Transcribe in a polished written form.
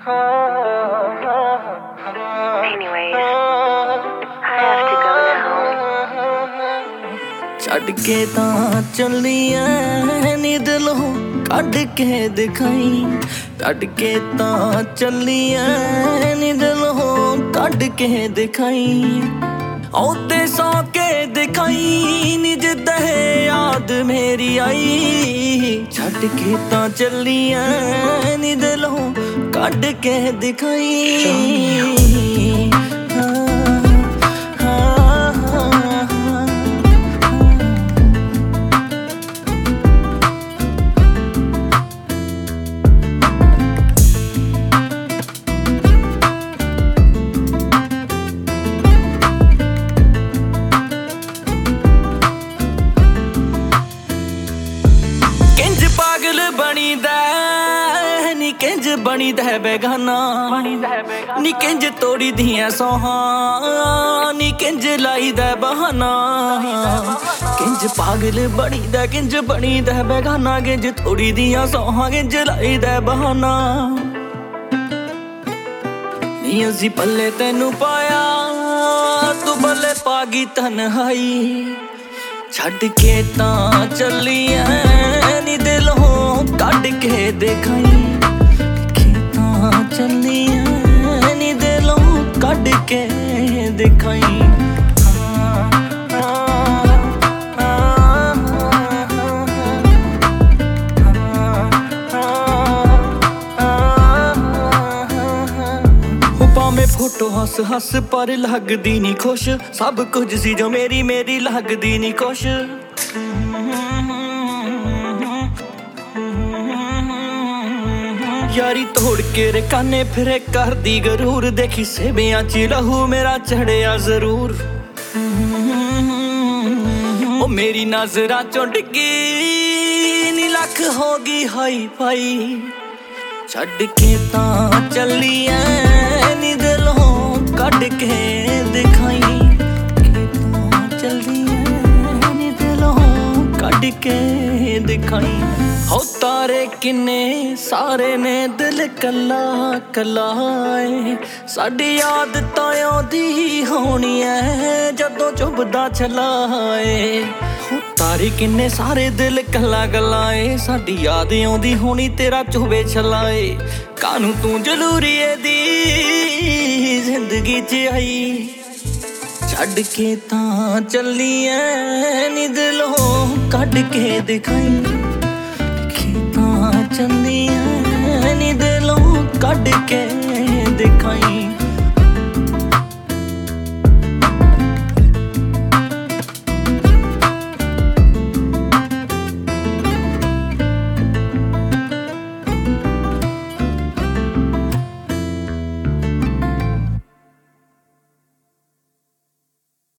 Anyways, I have to go now. ਛੱਡ ਕੇ ਤਾਂ ਚੱਲੀ ਐ ਨੀ ਦਿਲੋਂ ਕੱਢ ਕੇ ਦਿਖਾਈ, ਕੱਢ ਕੇ ਤਾਂ ਚੱਲੀ ਐ ਨੀ ਦਿਲੋਂ ਕੱਢ ਕੇ ਦਿਖਾਈ। ਉਹਦੇ ਸੌ ਕੇ ਦਿਖਾਈ ਨੀ ਜਿੱਦਾਂ ਯਾਦ ਮੇਰੀ ਆਈ, ਛੱਡ ਕੇ ਤਾਂ ਚੱਲੀ ਐ ਨੀ ਦਿਲੋਂ ਕੱਢ ਕੇ ਦਿਖਾਈ। ਪਾਗਲ ਬਣੀਦਾ ਨੀ ਕਿੰਜ ਬਣੀਦਾ ਬੇਗਾਨਾ, ਨੀ ਕਿੰਜ ਤੋੜੀ ਦੀਆਂ ਸੌਹਾਂ, ਨੀ ਕਿੰਜ ਲਾਈਦਾ ਬਹਾਨਾ। ਕਿੰਜ ਪਾਗਲ ਬਣੀਦਾ, ਕਿੰਜ ਬਣੀਦਾ ਬੇਗਾਨਾ, ਕਿੰਜ ਤੋੜੀ ਦੀਆਂ ਸੌਹਾਂ, ਕਿੰਜ ਲਾਈਦਾ ਬਹਾਨਾ। ਨੀ ਅਸੀਂ ਪੱਲੇ ਤੈਨੂੰ ਪਾਇਆ, ਤੂੰ ਪੱਲੇ ਪਾ ਗਈ ਤਨਹਾਈ। ਛੱਡ ਕੇ ਤਾਂ ਚੱਲੀ ਐ ਨੀ ਦਿਲੋਂ ਕੱਢ ਕੇ ਦਿਖਾਈ, ਤਾਂ ਚੱਲੀ ਐ ਨੀ ਦਿਲੋਂ ਕੱਢ ਕੇ ਦਿਖਾਈ। ਭਾਵੇਂ ਫੋਟੋ ਹੱਸ ਹੱਸ ਪਰ ਲੱਗਦੀ ਨੀ ਖੁਸ਼, ਸਭ ਕੁਝ ਸੀ ਜੋ ਮੇਰੀ ਲੱਗਦੀ ਨੀ ਕੁਛ। ਯਾਰੀ ਤੋੜ ਕੇ ਰਕਾਨੇ ਫਿਰੇ ਕਰਦੀ ਗਰੂਰ, ਦੇਖੀ ਸੇਬਿਆਂ ਚ ਲਹੂ ਮੇਰਾ ਚੜਿਆ ਜ਼ਰੂਰ। ਉਹ ਮੇਰੀ ਨਜ਼ਰਾਂ ਚੋਂ ਡਿੱਗੀ ਨੀ ਲੱਖ ਹੋ ਗਈ ਹਾਈ ਫਾਈ। ਛੱਡ ਕੇ ਤਾਂ ਚੱਲੀ ਐ ਨੀ ਦਿਲੋਂ ਕੱਢ ਕੇ ਦਿਖਾਈ, ਤਾਂ ਚੱਲੀ ਐ ਨੀ ਦਿਲੋਂ ਕੱਢ ਕੇ ਦਿਖਾਈ। ਹੋ ਤਾਰੇ ਕਿੰਨੇ ਸਾਰੇ ਨੇ ਦਿਲ ਕੱਲਾ ਕੱਲਾ ਏ, ਸਾਡੀ ਯਾਦ ਤਾਂ ਆਉਂਦੀ ਹੋਣੀ ਐ ਜਦੋਂ ਚੁੱਭਦਾ ਛੱਲਾ ਏ। ਹੋ ਤਾਰੇ ਕਿੰਨੇ ਸਾਰੇ ਦਿਲ ਕੱਲਾ ਕੱਲਾ ਏ, ਸਾਡੀ ਯਾਦ ਆਉਂਦੀ ਹੋਣੀ ਤੇਰਾ ਚੁੱਭੇ ਛੱਲਾ ਏ। ਕਾਹਨੂੰ ਤੂੰ ਜ਼ਰੂਰੀ ਦੀ ਜ਼ਿੰਦਗੀ 'ਚ ਆਈ, ਛੱਡ ਕੇ ਤਾਂ ਚੱਲੀ ਐ ਨੀ ਦਿਲੋਂ ਕੱਢ ਕੇ ਦਿਖਾਈ, ਤਾਂ ਚੱਲੀ ਐ ਨੀ ਦਿਲੋਂ ਕੱਢ ਕੇ ਦਿਖਾਈ।